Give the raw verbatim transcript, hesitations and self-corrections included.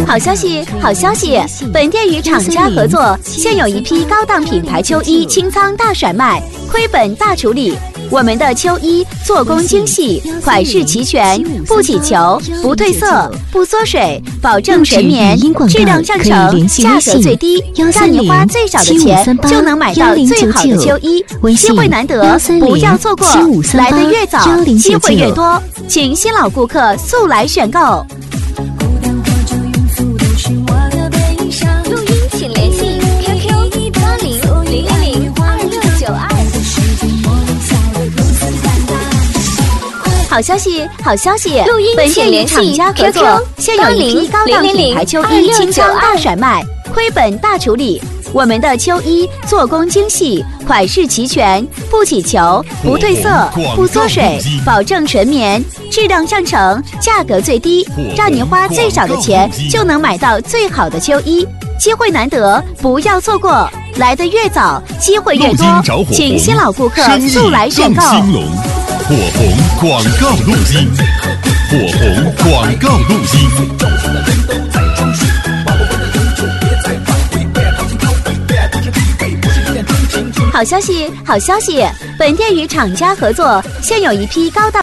好消息，好消息！本店与厂家合作，现有一批高档品牌秋衣清仓大甩卖，亏本大处理。我们的秋衣做工精细，款式齐全，不起球，不褪色，不缩水，保证纯棉，质量上乘，价格最低，让你花最少的钱就能买到最好的秋衣。机会难得，不要错过，来得越早，机会越多，请新老顾客速来选购。 录音请联系 Q Q 八零零零零二六九二。 好消息，好消息！ 录音本店与厂家合作，现有一批高档品牌秋衣清仓大甩卖，亏本大处理。我们的秋衣做工精细，款式齐全，不起球，不褪色，不缩水，保证纯棉，质量上乘，价格最低，让你花最少的钱就能买到最好的秋衣。机会难得，不要错过，来得越早，机会越多，请新老顾客速来选购。 火红广告录音，火红广告录音。 好消息，好消息！本店与厂家合作，现有一批高档